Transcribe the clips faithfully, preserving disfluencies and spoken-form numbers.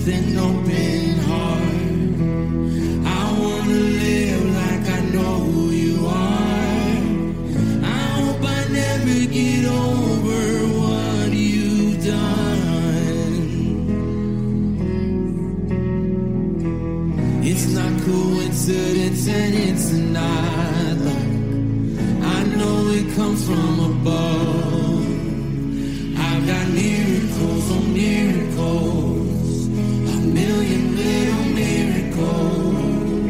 with an open heart. I wanna live like I know who you are. I hope I never get over what you've done. It's not coincidence and it's not luck. I know it comes from above. I've got miracles on miracles, a million little miracles.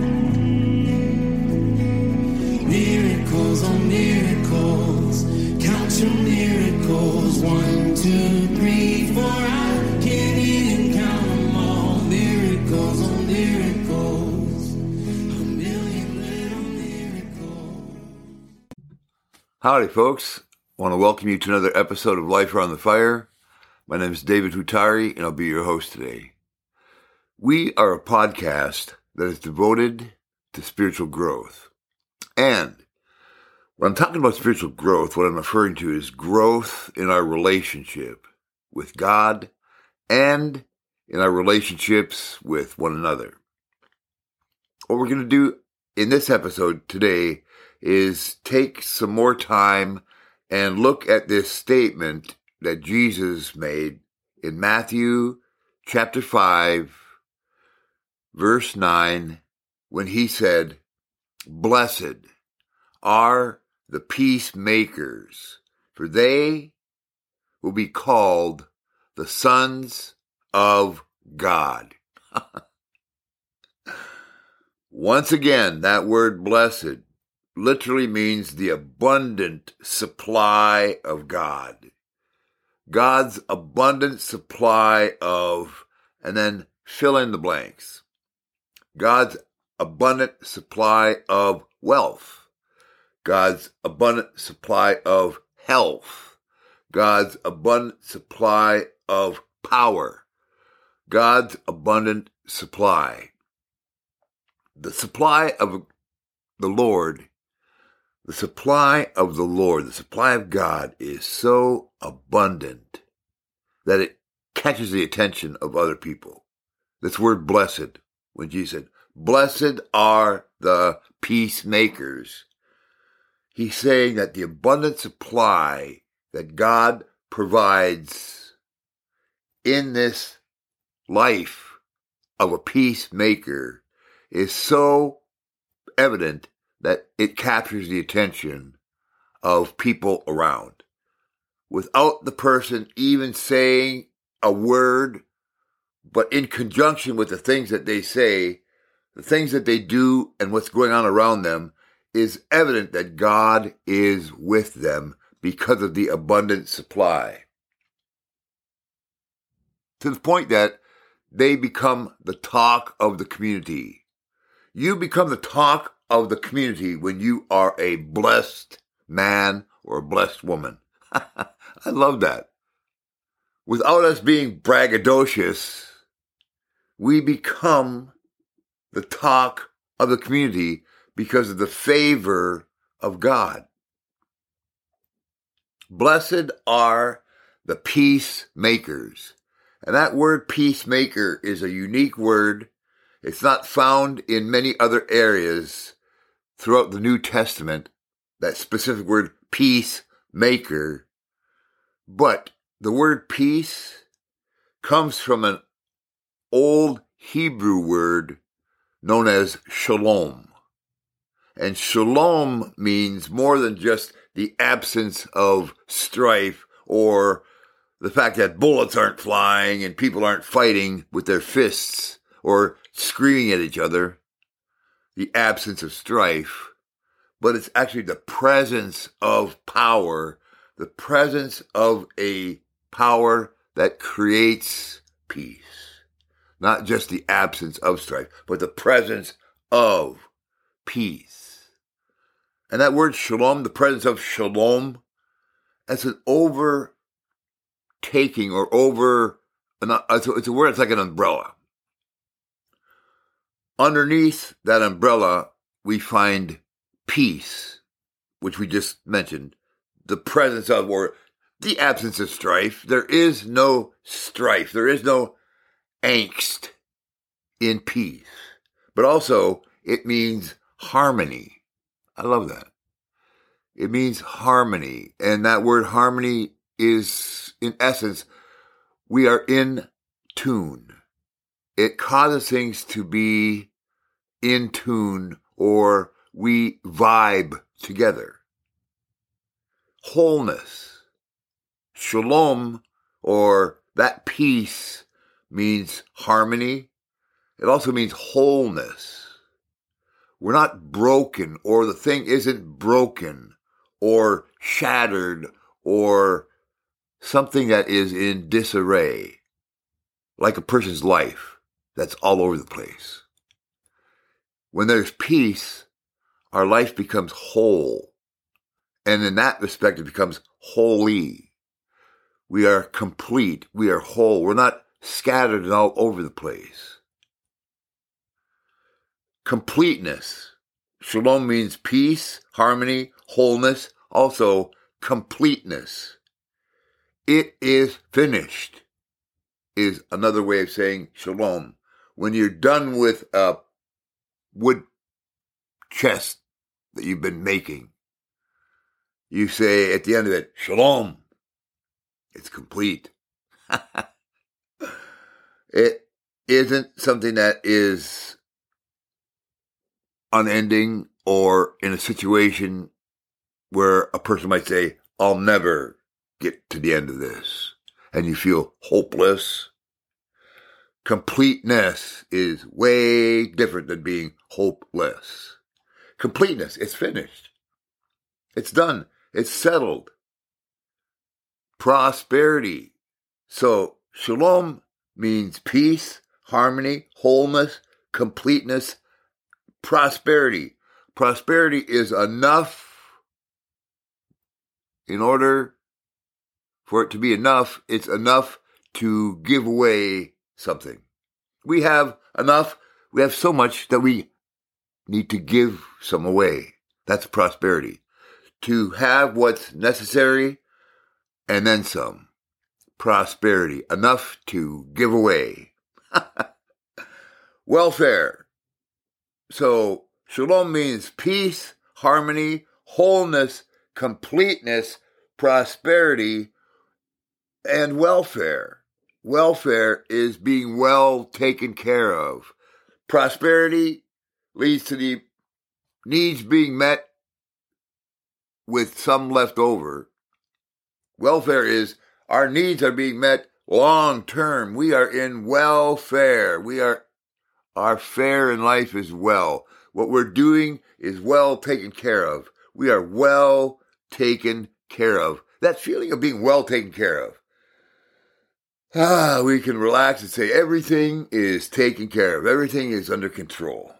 Miracles on miracles, count your miracles. One, two, three, four, I can't even count them all. Miracles on miracles, a million little miracles. Howdy, folks. I want to welcome you to another episode of Life Around the Fire. My name is David Hutari, and I'll be your host today. We are a podcast that is devoted to spiritual growth. And when I'm talking about spiritual growth, what I'm referring to is growth in our relationship with God and in our relationships with one another. What we're going to do in this episode today is take some more time and look at this statement that Jesus made in Matthew chapter five, verse nine, when he said, "Blessed are the peacemakers, for they will be called the sons of God." Once again, that word blessed literally means the abundant supply of God. God's abundant supply of, and then fill in the blanks. God's abundant supply of wealth. God's abundant supply of health. God's abundant supply of power. God's abundant supply. The supply of the Lord The supply of the Lord, the supply of God is so abundant that it catches the attention of other people. This word blessed, when Jesus said, "Blessed are the peacemakers," he's saying that the abundant supply that God provides in this life of a peacemaker is so evident that it captures the attention of people around. Without the person even saying a word, but in conjunction with the things that they say, the things that they do and what's going on around them, is evident that God is with them because of the abundant supply. To the point that they become the talk of the community. You become the talk of the community when you are a blessed man or a blessed woman. I love that. Without us being braggadocious, we become the talk of the community because of the favor of God. Blessed are the peacemakers. And that word peacemaker is a unique word. It's not found in many other areas throughout the New Testament, that specific word peacemaker. But the word peace comes from an old Hebrew word known as shalom. And shalom means more than just the absence of strife or the fact that bullets aren't flying and people aren't fighting with their fists or screaming at each other. The absence of strife, but it's actually the presence of power, the presence of a power that creates peace. Not just the absence of strife, but the presence of peace. And that word shalom, the presence of shalom, that's an overtaking or over, it's a word, it's like an umbrella. Underneath that umbrella, we find peace, which we just mentioned, the presence of, or the absence of strife. There is no strife. There is no angst in peace. But also, it means harmony. I love that. It means harmony. And that word harmony is, in essence, we are in tune. It causes things to be in tune, or we vibe together. Wholeness. Shalom, or that peace, means harmony. It also means wholeness. We're not broken, or the thing isn't broken, or shattered, or something that is in disarray, like a person's life that's all over the place. When there's peace, our life becomes whole. And in that respect, it becomes holy. We are complete. We are whole. We're not scattered and all over the place. Completeness. Shalom means peace, harmony, wholeness, also completeness. It is finished is another way of saying shalom. When you're done with a wood chest that you've been making, you say at the end of it, shalom. It's complete. It isn't something that is unending, or in a situation where a person might say, I'll never get to the end of this, and you feel hopeless. Completeness is way different than being hopeless. Completeness, it's finished. It's done. It's settled. Prosperity. So shalom means peace, harmony, wholeness, completeness, prosperity. Prosperity is enough. In order for it to be enough, it's enough to give away something. We have enough. We have so much that we need to give some away. That's prosperity. To have what's necessary and then some. Prosperity. Enough to give away. Welfare. So shalom means peace, harmony, wholeness, completeness, prosperity, and welfare. Welfare is being well taken care of. Prosperity leads to the needs being met with some left over. Welfare is our needs are being met long term. We are in welfare. We are, our fare in life is well. What we're doing is well taken care of. We are well taken care of. That feeling of being well taken care of. Ah, we can relax and say everything is taken care of. Everything is under control.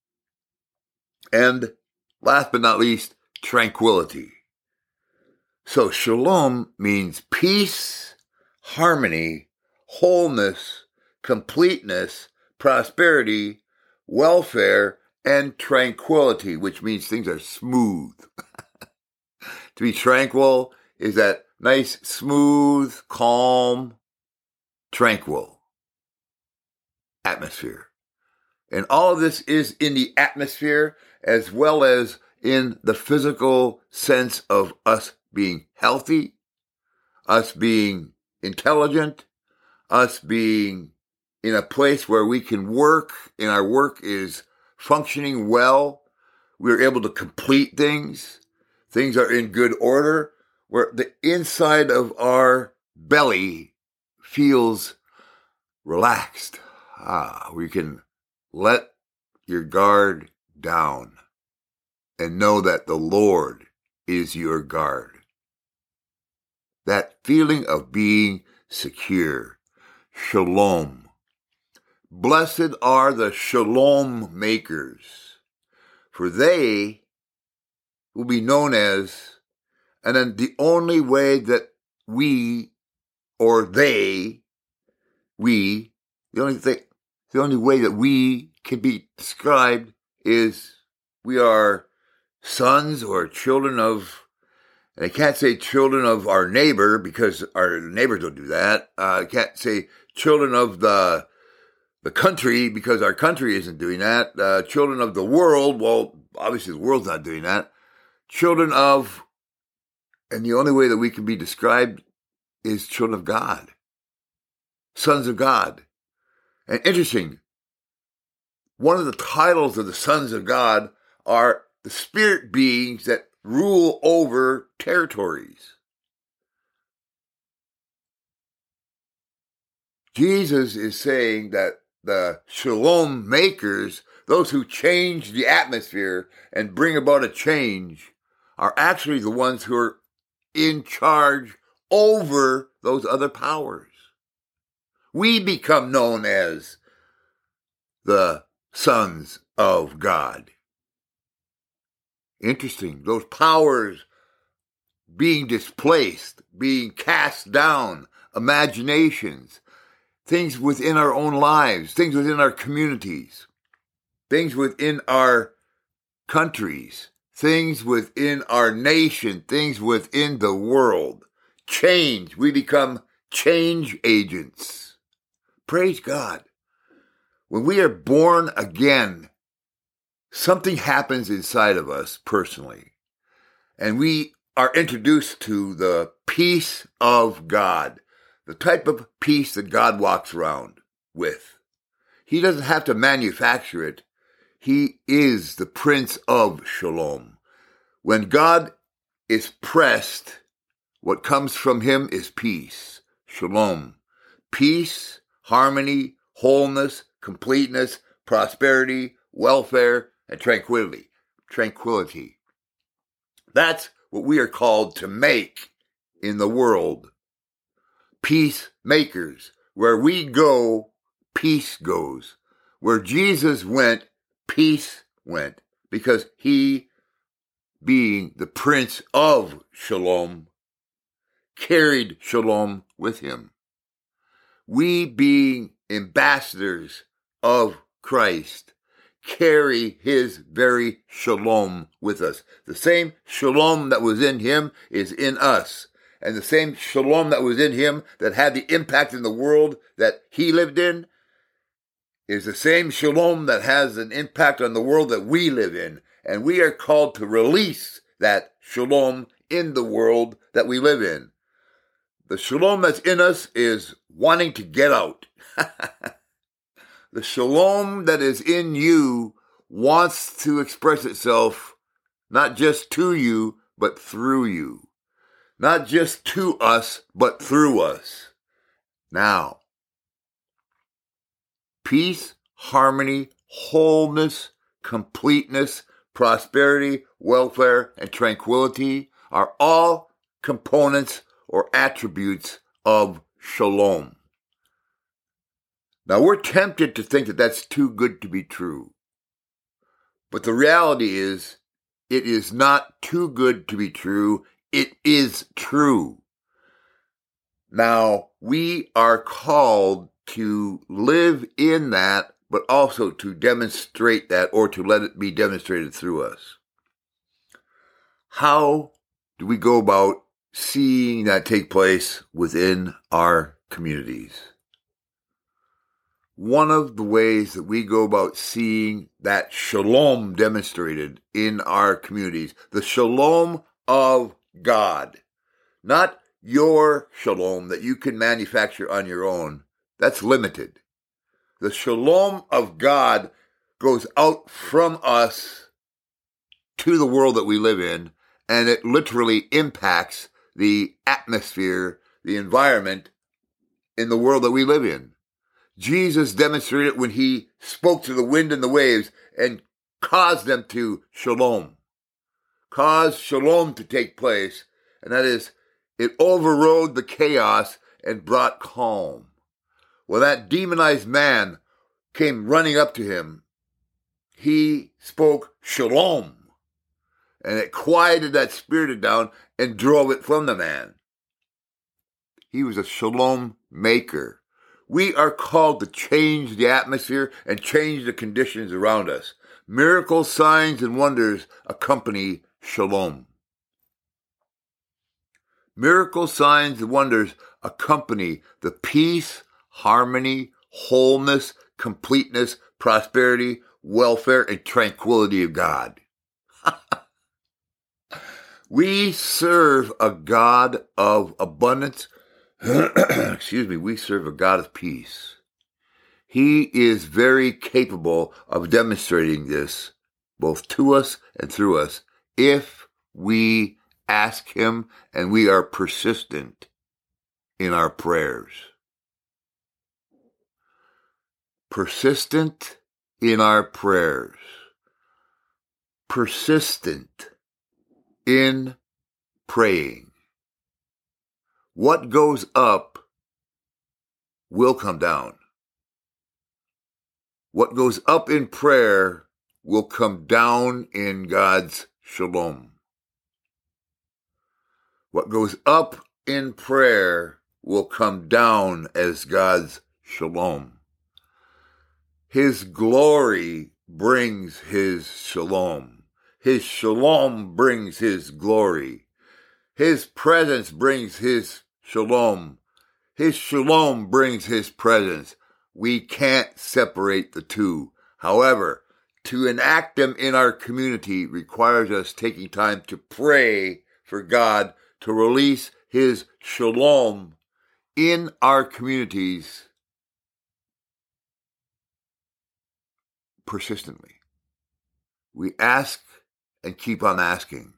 And last but not least, tranquility. So shalom means peace, harmony, wholeness, completeness, prosperity, welfare, and tranquility, which means things are smooth. To be tranquil is that nice, smooth, calm, tranquil atmosphere. And all of this is in the atmosphere as well as in the physical sense of us being healthy, us being intelligent, us being in a place where we can work and our work is functioning well. We're able to complete things. Things are in good order, where the inside of our belly feels relaxed. Ah, we can let your guard down and know that the Lord is your guard. That feeling of being secure. Shalom. Blessed are the shalom makers, for they will be known as, and then the only way that we, or they, we, the only thing, the only way that we can be described is we are sons or children of, and I can't say children of our neighbor because our neighbors don't do that. Uh, I can't say children of the the country, because our country isn't doing that. Uh, children of the world, well, obviously the world's not doing that. Children of, and the only way that we can be described is children of God, sons of God. And interesting, one of the titles of the sons of God are the spirit beings that rule over territories. Jesus is saying that the shalom makers, those who change the atmosphere and bring about a change, are actually the ones who are in charge over those other powers. We become known as the sons of God. Interesting. Those powers being displaced, being cast down, imaginations, things within our own lives, things within our communities, things within our countries, things within our nation, things within the world. Change. We become change agents. Praise God. When we are born again, something happens inside of us personally, and we are introduced to the peace of God, the type of peace that God walks around with. He doesn't have to manufacture it. He is the Prince of Shalom. When God is pressed, what comes from him is peace, shalom. Peace, harmony, wholeness, completeness, prosperity, welfare, and tranquility. Tranquility. That's what we are called to make in the world. Peacemakers. Where we go, peace goes. Where Jesus went, peace went. Because he, being the Prince of Shalom, carried Shalom with him. We, being ambassadors of Christ, carry his very Shalom with us. The same Shalom that was in him is in us. And the same Shalom that was in him that had the impact in the world that he lived in is the same Shalom that has an impact on the world that we live in. And we are called to release that Shalom in the world that we live in. The Shalom that's in us is wanting to get out. The Shalom that is in you wants to express itself not just to you, but through you. Not just to us, but through us. Now, peace, harmony, wholeness, completeness, prosperity, welfare, and tranquility are all components or attributes of Shalom. Now, we're tempted to think that that's too good to be true. But the reality is, it is not too good to be true. It is true. Now, we are called to live in that, but also to demonstrate that, or to let it be demonstrated through us. How do we go about seeing that take place within our communities? One of the ways that we go about seeing that shalom demonstrated in our communities, the shalom of God, not your shalom that you can manufacture on your own, that's limited. The shalom of God goes out from us to the world that we live in, and it literally impacts the atmosphere, the environment in the world that we live in. Jesus demonstrated it when he spoke to the wind and the waves and caused them to shalom. Caused shalom to take place, and that is, it overrode the chaos and brought calm. Well, that demonized man came running up to him. He spoke shalom, and it quieted that spirit down and drove it from the man. He was a shalom maker. We are called to change the atmosphere and change the conditions around us. Miracles, signs, and wonders accompany shalom. Miracles, signs, and wonders accompany the peace, harmony, wholeness, completeness, prosperity, welfare, and tranquility of God. We serve a God of abundance. Excuse me. We serve a God of peace. He is very capable of demonstrating this both to us and through us if we ask him and we are persistent in our prayers. Persistent in our prayers. Persistent in praying. What goes up will come down. What goes up in prayer will come down in God's shalom. What goes up in prayer will come down as God's shalom. His glory brings his shalom. His shalom brings his glory. His presence brings his shalom. His shalom brings his presence. We can't separate the two. However, to enact them in our community requires us taking time to pray for God to release his shalom in our communities persistently. We ask and keep on asking.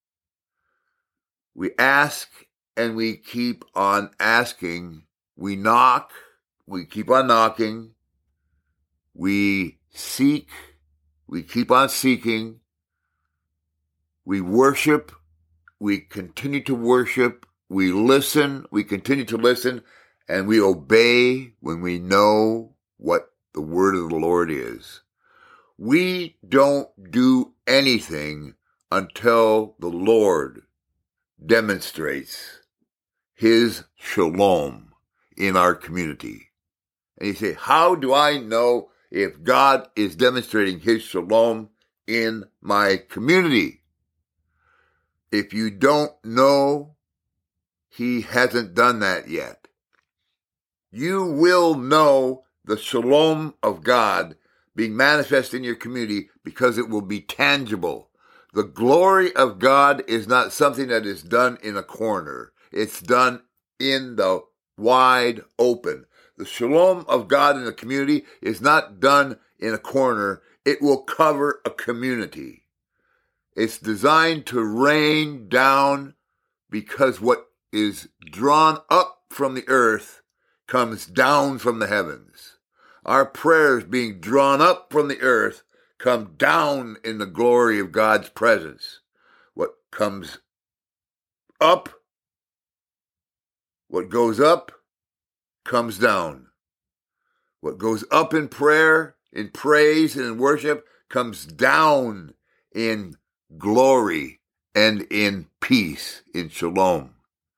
We ask and we keep on asking. We knock. We keep on knocking. We seek. We keep on seeking. We worship. We continue to worship. We listen. We continue to listen. And we obey when we know what the word of the Lord is. We don't do anything until the Lord demonstrates his shalom in our community. And you say, how do I know if God is demonstrating his shalom in my community? If you don't know, he hasn't done that yet. You will know the shalom of God being manifest in your community because it will be tangible. The glory of God is not something that is done in a corner. It's done in the wide open. The shalom of God in the community is not done in a corner. It will cover a community. It's designed to rain down because what is drawn up from the earth comes down from the heavens. Our prayers being drawn up from the earth come down in the glory of God's presence. What comes up, what goes up, comes down. What goes up in prayer, in praise, and in worship comes down in glory and in peace, in shalom.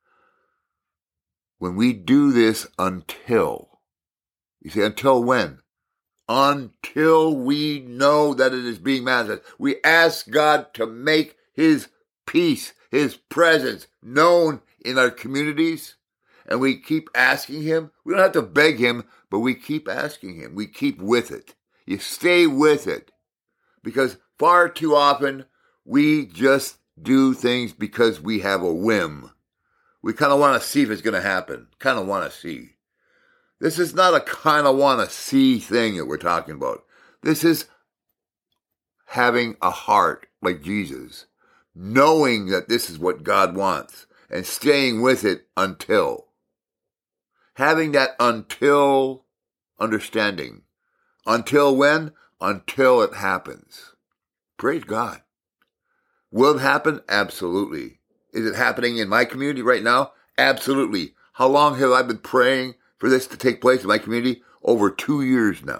When we do this until, you say, until when? Until we know that it is being manifested. We ask God to make his peace, his presence known in our communities. And we keep asking him. We don't have to beg him, but we keep asking him. We keep with it. You stay with it. Because far too often, we just do things because we have a whim. We kind of want to see if it's going to happen. Kind of want to see. This is not a kind of want to see thing that we're talking about. This is having a heart like Jesus, knowing that this is what God wants and staying with it until. Having that until understanding. Until when? Until it happens. Praise God. Will it happen? Absolutely. Is it happening in my community right now? Absolutely. How long have I been praying for this to take place in my community? Over two years now.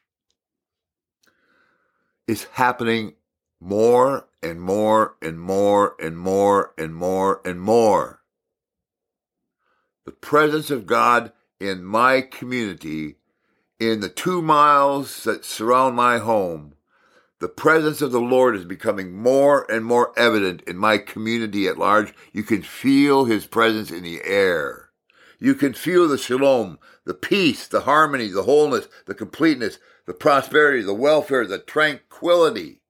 It's happening more and more and more and more and more and more. The presence of God in my community, in the two miles that surround my home, the presence of the Lord is becoming more and more evident in my community at large. You can feel his presence in the air. You can feel the shalom, the peace, the harmony, the wholeness, the completeness, the prosperity, the welfare, the tranquility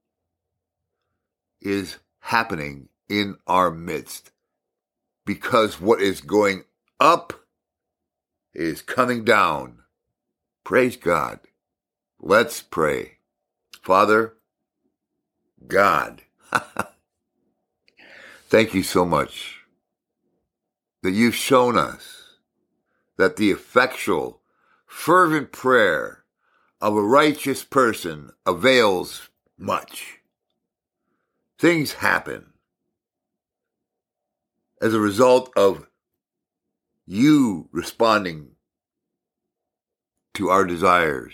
is happening in our midst. Because what is going up is coming down. Praise God. Let's pray. Father, God, thank you so much that you've shown us that the effectual, fervent prayer of a righteous person avails much. Things happen as a result of you responding to our desires.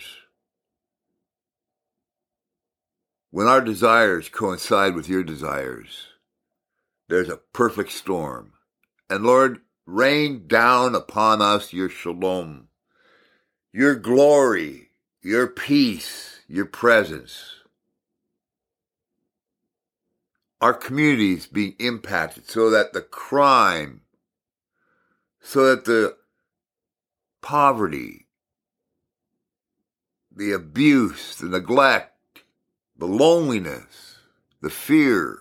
When our desires coincide with your desires, there's a perfect storm. And Lord, rain down upon us your shalom, your glory, your peace, your presence. Our communities being impacted so that the crime, so that the poverty, the abuse, the neglect, the loneliness, the fear,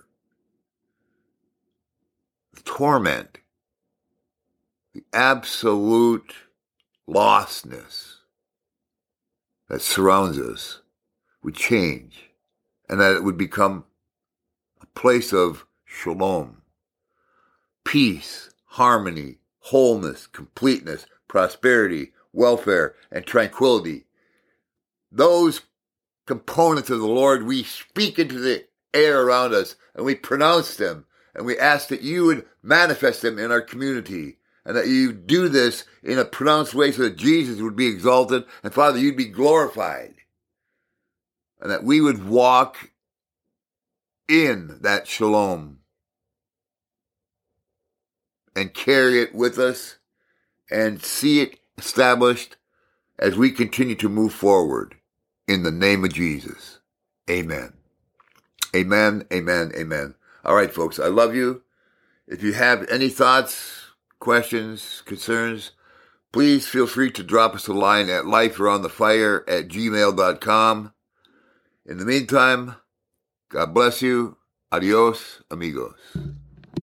the torment, the absolute lostness that surrounds us would change, and that it would become a place of shalom, peace, harmony, wholeness, completeness, prosperity, welfare, and tranquility. Those components of the Lord, we speak into the air around us, and we pronounce them, and we ask that you would manifest them in our community, and that you do this in a pronounced way so that Jesus would be exalted, and Father, you'd be glorified, and that we would walk in that shalom and carry it with us and see it established as we continue to move forward. In the name of Jesus. Amen. Amen, amen, amen. All right, folks, I love you. If you have any thoughts, questions, concerns, please feel free to drop us a line at lifearoundthefire at gmail dot com. In the meantime, God bless you. Adios, amigos.